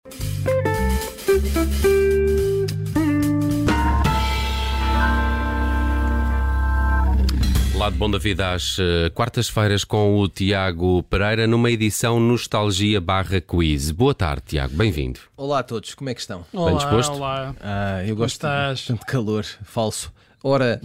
Lado Bom da Vida às quartas-feiras com o Tiago Pereira numa edição Nostalgia/Quiz. Boa tarde, Tiago, bem-vindo. Olá a todos, como é que estão? Olá, Bem disposto? Olá. Eu gosto de tanto calor, falso. Ora,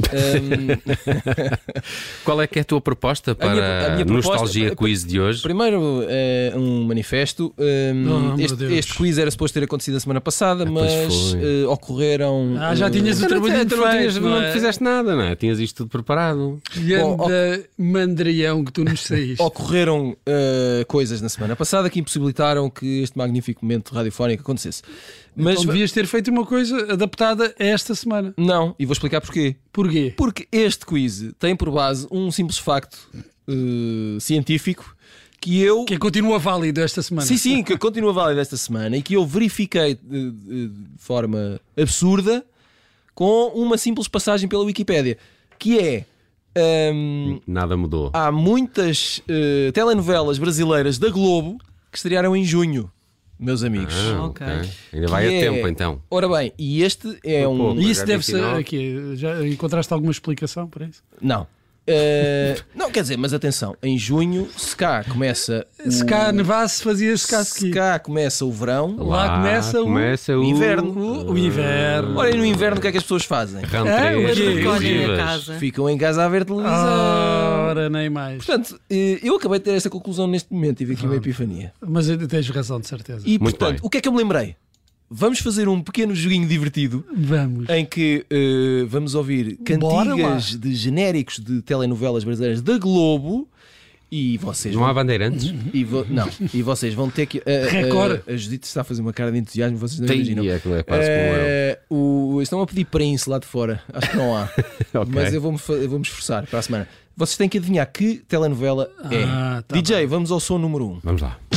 qual é que é a tua proposta para a minha Nostalgia Quiz de hoje? Primeiro, um manifesto. Este quiz era suposto ter acontecido a semana passada, mas ocorreram. Já tinhas o trabalho feito, não fizeste nada, não é? Tinhas isto tudo preparado. Ganda mandrião que tu nos saíste. Ocorreram coisas na semana passada que impossibilitaram que este magnífico momento radiofónico acontecesse. Mas então devias ter feito uma coisa adaptada a esta semana. Não, e vou explicar porquê. Porquê? Porque este quiz tem por base um simples facto científico que continua válido esta semana. Sim, que continua válido esta semana e que eu verifiquei de forma absurda com uma simples passagem pela Wikipédia, que é... Nada mudou. Há muitas telenovelas brasileiras da Globo que estrearam em junho, meus amigos. Ok. Ainda vai a tempo, então. Ora bem, e este é E isso deve ser aqui. Já encontraste alguma explicação para isso? Não. Não, quer dizer, mas atenção, em junho, se cá começa se cá nevasse, fazia-se cá se cá começa o verão, lá começa o inverno. O inverno. Ora, e no inverno o que é que as pessoas fazem? Ficam em casa a ver televisão. Ora, nem mais. Portanto, eu acabei de ter esta conclusão neste momento, tive aqui uma epifania. Mas tens razão, de certeza. E portanto, o que é que eu me lembrei? Vamos fazer um pequeno joguinho divertido. Vamos. Em que vamos ouvir cantigas de genéricos de telenovelas brasileiras da Globo. E vocês não há bandeirantes? E vocês vão ter que... A Judite está a fazer uma cara de entusiasmo, vocês não imaginam. É quase como eu. Estão a pedir Prince lá de fora. Acho que não há. Okay. Mas eu vou-me esforçar para a semana. Vocês têm que adivinhar que telenovela é. Tá DJ, vamos ao som número 1. Vamos lá.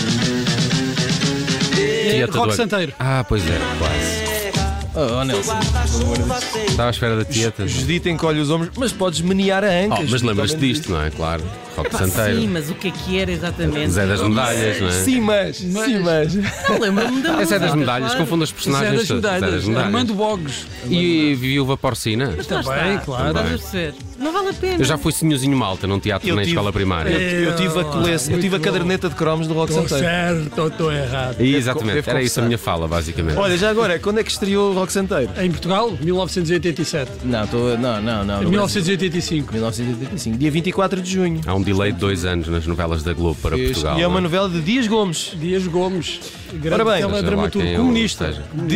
Roque Santeiro. Pois é, quase. Nelson, estava à espera da Tieta. Judite encolhe os ombros, mas podes menear a anca. Mas lembras-te disto, não é? Claro. Roque Santeiro. Sim, mas o que era exatamente? Zé das Medalhas, não é? Sim, mas. Não lembro-me da Zé das Medalhas, confundo as personagens. Zé das Medalhas. Armando Bogos. E Viúva Porcina. Também, claro. Não vale a pena. Eu já fui senhorzinho malta num teatro na escola primária. Eu tive a caderneta de cromos do Roque Santeiro. Certo ou estou errado? Exatamente, era isso a minha fala, basicamente. Olha, já agora, quando é que estreou o Roque Santeiro? Em Portugal, 1987. Não. Em 1985. 1985, dia 24 de junho. Há um delay de 2 anos nas novelas da Globo para Portugal. E é uma novela de Dias Gomes. Grande teledramaturgo comunista.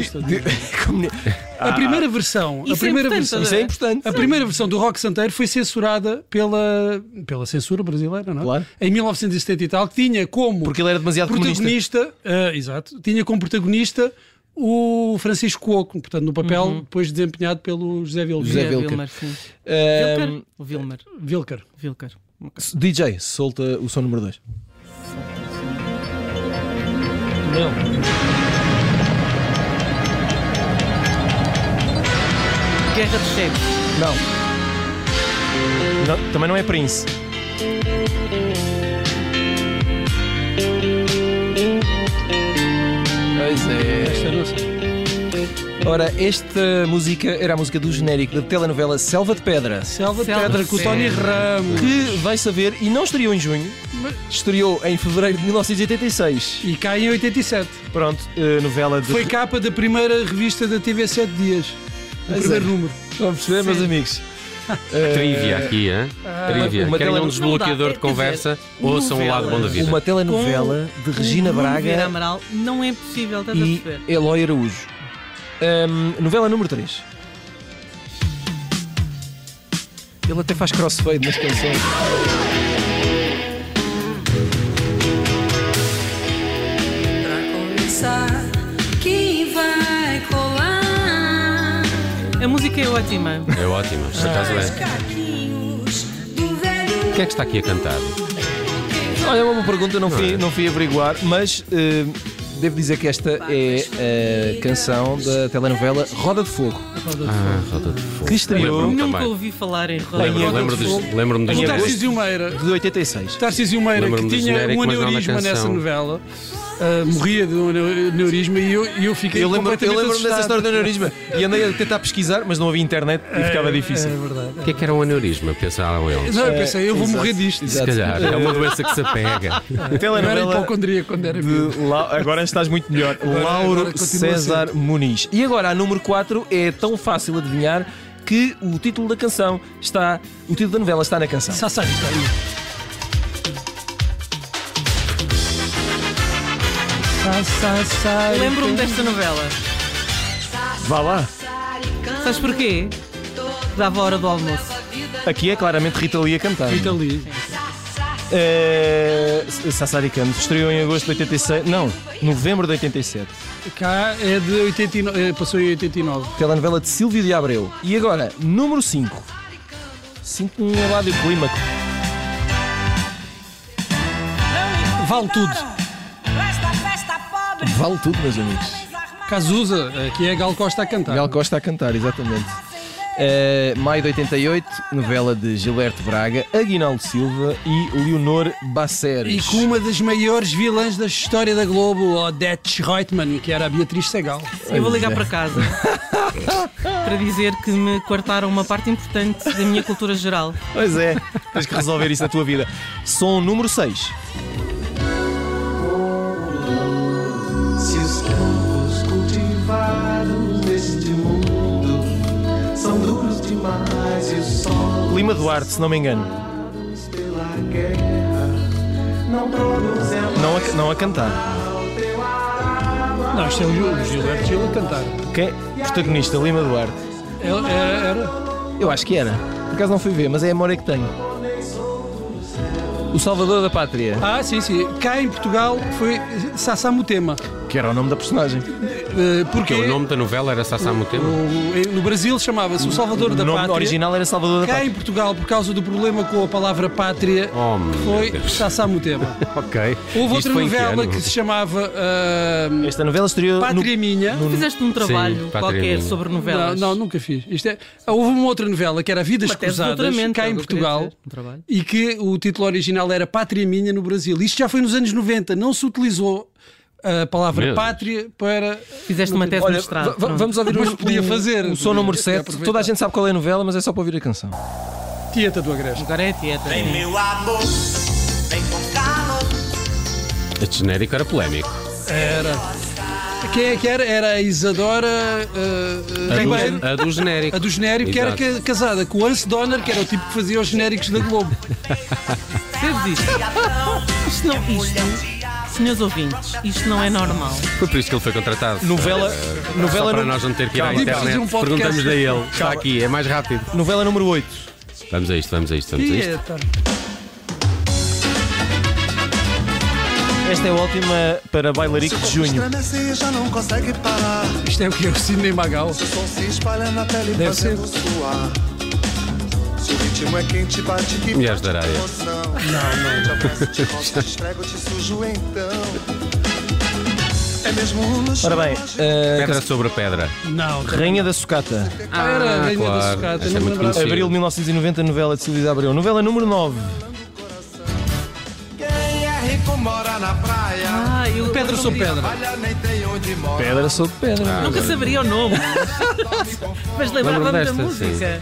A primeira versão. Isso é importante. A primeira versão do Roque Santeiro foi censurada pela censura brasileira, não é? Claro. Em 1970 e tal, que tinha como porque ele era demasiado protagonista. Exato. Tinha como protagonista o Francisco Cuoco, portanto, no papel depois desempenhado pelo José Wilker. Wilmer, sim. Wilker. DJ, solta o som número 2. Guerra dos Chefes. Não, também não é Prince. Pois é. Ora, esta música era a música do genérico da telenovela Selva de Pedra. Selva de Pedra com o Tony Ramos. Que vai saber, e não estreou em junho, estreou em fevereiro de 1986. E cá em 87. Pronto, novela de... Foi capa da primeira revista da TV 7 Dias. O primeiro número. Vamos perceber, meus amigos. Trivia aqui, hein? Trivia. Querem um desbloqueador de conversa? Ouçam o Lado Bom da Vida. Uma telenovela de Regina Braga Amaral não é possível, estás a e perceber? Eloy Araújo. Novela número 3. Ele até faz crossfade nas canções. Pra começar, quem vai colar? A música é ótima. É ótima, por acaso é. Quem é que está aqui a cantar? Olha, é uma boa pergunta, não fui averiguar, mas devo dizer que esta é a canção da telenovela Roda de Fogo. Roda de Fogo. Que estreou. Nunca ouvi falar em Roda de Fogo. Lembro-me dos Tarcísio Meira. De 86. Tarcísio Meira, que tinha um genérico, mas não da aneurisma canção. nessa novela. morria de um aneurisma e eu fiquei Eu lembro-me completamente dessa assustado. história do aneurisma e andei a tentar pesquisar, mas não havia internet e ficava difícil. É verdade. O que era um aneurisma? Pensaram eles. Não, eu pensei, eu vou Exato, morrer disto. Se calhar, é uma doença que se apega. Eu era Telenovela hipocondríaco quando era de miúdo. Agora estás muito melhor. Lauro agora continua César Muniz. E agora a número 4 é tão fácil adivinhar que o título da canção está. O título da novela está na canção. Sassaricano. Lembro-me desta novela. Vá lá. Sabes porquê? Dava a hora do almoço. Aqui é claramente Rita Lee a cantar. Rita Lee. Sassaricano estreou em agosto de 86. Não, novembro de 87. Cá é de 89, passou em 89. Telenovela de Silvio de Abreu. E agora, número 5. Sinto um elado clímaco. Vale tudo. Vale tudo, meus amigos. Cazuza, aqui é Gal Costa a cantar. Gal Costa a cantar, exatamente. Maio de 88, novela de Gilberto Braga, Aguinaldo Silva e Leonor E Baceres. com uma das maiores vilãs da história da Globo, Odete Reutemann, que era a Beatriz Segal. Eu vou ligar para casa para dizer que me cortaram uma parte importante da minha cultura geral. Pois é, tens que resolver isso na tua vida. Som número 6. Se os campos cultivados neste mundo são duros demais e o sol Lima Duarte, se não me engano. pela guerra não produzem Não a cantar. Não, isto é o Gilberto Gil a cantar. Quem? Protagonista, Lima Duarte. Era. Eu acho que era. Por acaso não fui ver, mas é a memória que tenho. O Salvador da Pátria, Ah, sim, sim. Cá em Portugal foi Sassamutema. que era o nome da personagem. Porque O nome da novela era Sassamutema. no Brasil chamava-se O Salvador da O nome Pátria. original era Salvador da Cá Pátria. em Portugal, por causa do problema com a palavra pátria, Oh, meu foi Deus. Sassamutema. Ok. Houve Isto outra foi em que novela ano? que se chamava Esta novela estreou Pátria Minha. Fizeste um trabalho Pátria qualquer minha. sobre novelas? Não, nunca fiz. Houve uma outra novela que era Vidas Uma tese de Cruzadas, doutoramento, cá é o em que eu queria Portugal, dizer. Um trabalho. e que o título original era Pátria Minha no Brasil. Isto já foi nos anos 90, não se utilizou a palavra Meu Deus. pátria para. Fizeste uma tese de Olha, mestrado. pronto. vamos ouvir Mas podia fazer. o som número Podia 7. aproveitar. Toda a gente sabe qual é a novela, mas é só para ouvir a canção. Tieta do Agreste. Agora é a tieta. sim. Meu amor, vem com calor. Este genérico era polémico. Era. Quem é que era? Era a Isadora Ribeiro. A do genérico. A do genérico, que era Exato. casada com o Anse Donner, que era o tipo que fazia os genéricos da Globo. Percebes isto? Isto, senhores ouvintes, isto não é normal. Foi por isso que ele foi contratado. Novela Só para número- nós não ter que ir à Calma. internet. Fazer um podcast. Perguntamos a ele. Está Calma. aqui, é mais rápido. Novela número 8. Vamos a isto, vamos a isto, vamos a isto. Tieta. Esta é a última para Bailarico de Junho. Estremece, já não consegue parar. Isto é o que? O Sidney Magal. O som se espalha na pele Deve fazendo suar. Se o ritmo é quente, bate que Mulheres da Areia. Não. Te abraço, te rosto, te esfrego, te sujo então. É mesmo um luxo. Ora bem, Pedra sobre a pedra. Não, Rainha da Sucata. era a Rainha claro. da Sucata. Essa Não é me muito lembrava. conhecida. Abril de 1990, novela de Silvio de Abreu. Novela número 9. Quem é rico mora na praia. Eu Pedra sobre pedra. Olha, nem tem onde mora. Pedra sobre pedra. nunca saberia o nome. Mas lembrava-me da Lembro-me desta, música.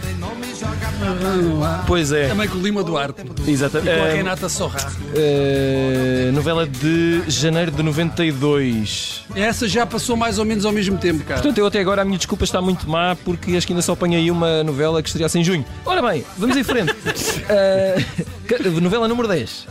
Pois é, Também com o Lima Duarte. exatamente. Com a Renata Sorra. Novela de janeiro de 92. Essa já passou mais ou menos ao mesmo tempo, cara. Portanto, eu até agora a minha desculpa está muito má porque acho que ainda só apanhei uma novela que estreasse em junho. Ora bem, vamos em frente. Novela número 10.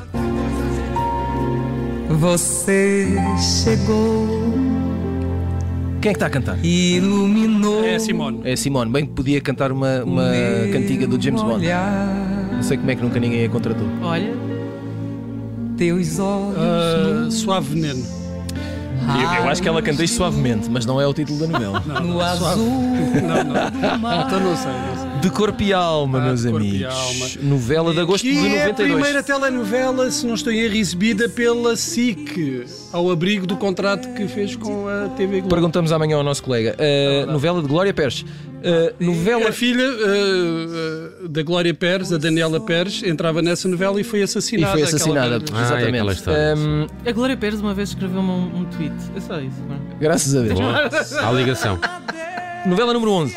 Você chegou, Quem é que está a cantar? iluminou. É a Simone. É a Simone. Bem que podia cantar uma cantiga do James Bond. Não sei como é que nunca ninguém a contratou. Olha, Teus olhos. Suave Veneno. Eu acho que ela canta isto suavemente, mas não é o título da novela. No azul. Não, então não sei. De Corpo e Alma, meus De Corpo e amigos. Alma. Novela de agosto de Que é a 92. primeira telenovela, se não estou em erro, exibida pela SIC, ao abrigo do contrato que fez com a TV Globo. Perguntamos amanhã ao nosso colega. Novela de Glória Pérez. Novela. A filha da Glória Pérez, a Daniela Pérez, entrava nessa novela e foi assassinada. E foi assassinada, aquela- exatamente. aquela história, A Glória Pérez uma vez escreveu-me um tweet. É só isso. Não é? Graças a Deus. Boa. Há ligação. Novela número 11.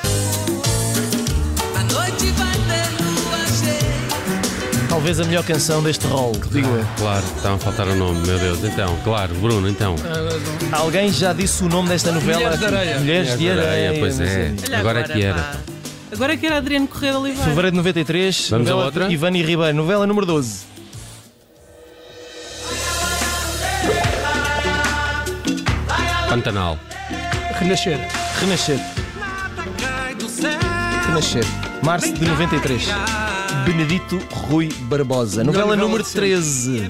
A noite vai ter lua cheia. Talvez a melhor canção deste rol. Digo eu. Claro, estava a faltar o nome, meu Deus. Então, claro, Bruno, então. Alguém já disse o nome desta novela? Mulheres de Areia. Mulheres de Areia. Pois meus é. amigos. Olha Agora é que era. pá. Agora é que era Adriano Correia de Oliveira. Fevereiro de 93. Vamos a novela outra? de Ivani Ribeiro. Novela número 12. Pantanal. Renascer. Renascer. Renascer. Março de 93. Benedito Rui Barbosa. Novela novela número de sempre. 13.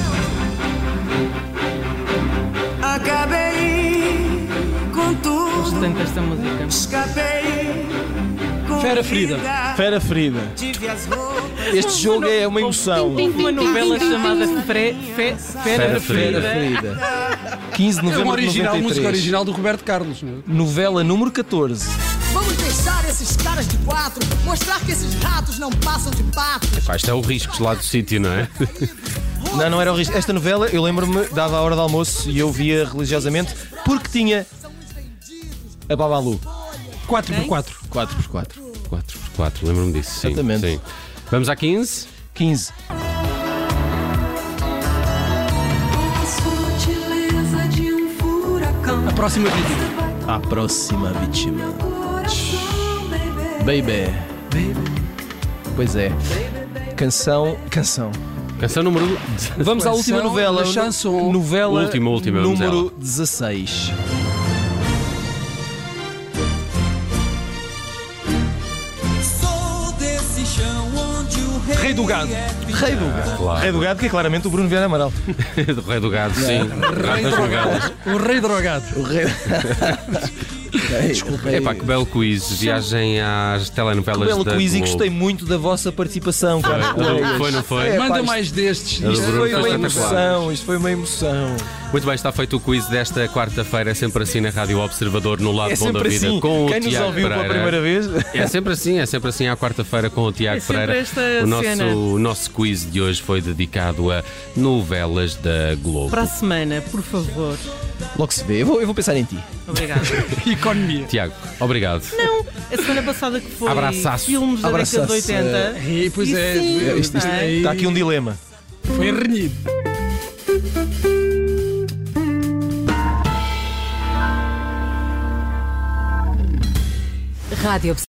Acabei com tudo. Tanto esta música. Escapei. Com Fera Ferida. vida. Fera Ferida. Tive as roupas. Este jogo é uma emoção. Uma novela chamada Fera Fera Ferida. Ferida. 15 de É uma novembro de original, música 93. original do Roberto Carlos. Não é? Novela número 14. Vamos deixar esses caras de quatro, mostrar que esses ratos não passam de pato. Pá, isto é o Riscos lá do sítio, não é? Não era o risco. Esta novela, eu lembro-me, dava a hora de almoço e eu via religiosamente porque tinha a Babalu. 4x4. 4x4. 4x4, lembro-me disso. Sim, Exatamente. sim. Vamos à 15. 15. Sutileza de um furacão. A próxima vítima. A próxima vítima. Baby. Baby. Pois é. Canção. Canção número. Vamos à última Canção novela. da chanson. Novela Última, vamos número ela. 16. Sou desse chão onde o Rei do Gado. Rei do Gado. Claro. Rei do Gado, que é claramente o Bruno Vieira Amaral. Do Rei do Gado, sim. Rato das novelas. O Rei Drogado. O rei. Desculpa. Epá, que belo quiz. Viagem às telenovelas belo da quiz e Globo. gostei muito da vossa participação, caros colegas. Foi, não foi? É, pá, Manda isto- mais destes. A do Isto Bruno foi foi uma espetacular. emoção, isto foi uma emoção. Muito bem, está feito o quiz desta quarta-feira. É sempre assim na Rádio Observador, no Lado É Bom da sempre Vida, assim. com o Quem nos Tiago ouviu pela Pereira. primeira vez. É sempre assim à quarta-feira com o Tiago É sempre Pereira. esta O cena. nosso quiz de hoje foi dedicado a novelas da Globo. Para a semana, por favor. Logo se vê, eu vou pensar em ti. Obrigada. Economia. Tiago, obrigado. A semana passada que foi Abraçaço. filmes da década de Abraçaço. 80. E, pois E é. sim, Isto é. está aqui um dilema. Foi renhido. Rádio